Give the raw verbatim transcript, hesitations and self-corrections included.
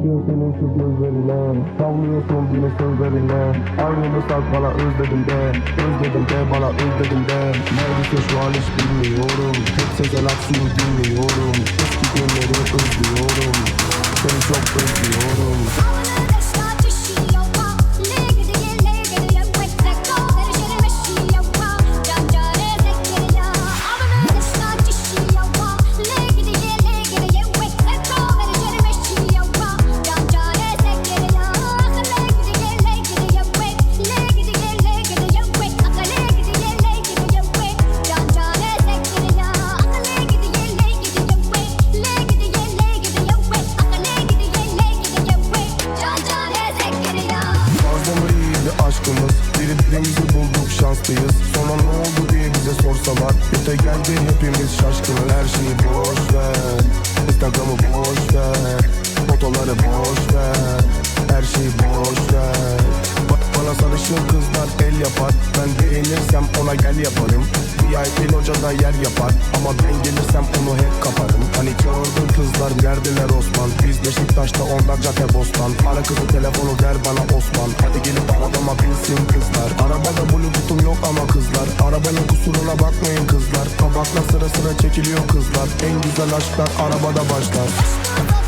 bakıyor senin şu gözlerine, savunuyorsun yine sözlerine. Ayrılırsak bana özledim de, özledim de bana özledim de. Neredeyse şu an hiç bilmiyorum, tek Sezen Aksu'yu dinliyorum. Eski günleri özlüyorum, seni çok özlüyorum. Aşkımız, birbirimizi bulduk, şanslıyız. Sonra ne oldu diye bize sorsalar, öte geldi hepimiz şaşkınız. Her şeyi boş ver, Instagram'ı boş ver, fotoları boş ver, her şeyi boş ver. Bak bana sarışın kızlar el yapar, ben beğenirsem ona gel yaparım. V I P locada yer yapar, ama ben gelirsem onu hep kaparım. Hani çağırdın kızlar geldiler Osman, biz Beşiktaş'ta onlar Caddebostan. Ara kızı telefonu ver bana Osman, hadi gelip arabama binsin kızlar. Arabada bluetooth'um yok ama kızlar, arabanın kusuruna bakmayın kızlar. Tabakla sıra sıra çekiliyor kızlar, en güzel aşklar arabada başlar.